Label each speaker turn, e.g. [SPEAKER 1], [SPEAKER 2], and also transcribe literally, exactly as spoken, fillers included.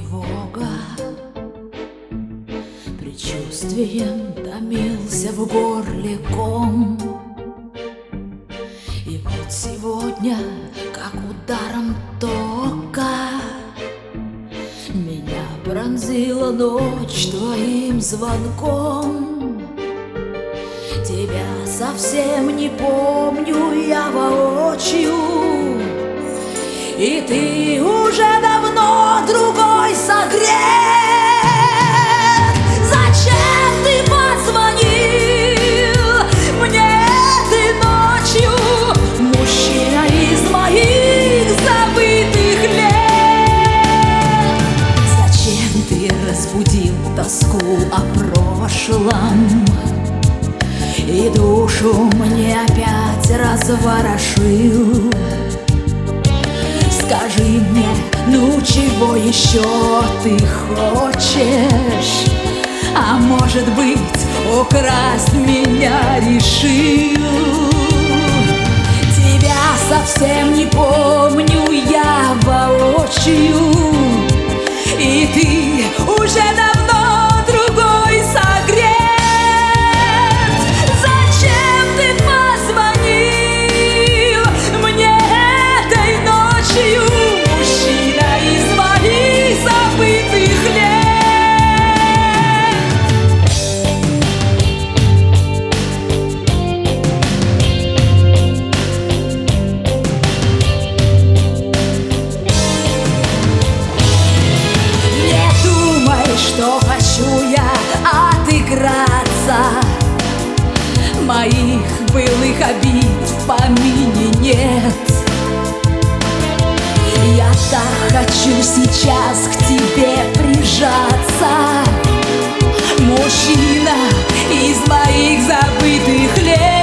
[SPEAKER 1] тревога, предчувствием томился в горле ком. И вот сегодня, как ударом тока, меня пронзила ночь твоим звонком. Тебя совсем не помню я воочию, и ты уже давно другой согрет. Зачем ты позвонил мне этой ночью, мужчина из моих забытых лет? Зачем ты разбудил тоску о прошлом и душу мне опять разворошил? Скажи мне, ну чего еще ты хочешь? А может быть, украсть меня решил? Тебя совсем не помню я воочию, и ты уже давно другой согрет. Зачем ты позвонил мне этой ночью, мужчина из моих забытых лет? Что хочу я отыграться, моих былых обид в помине нет. Я так хочу сейчас к тебе прижаться, мужчина из моих забытых лет.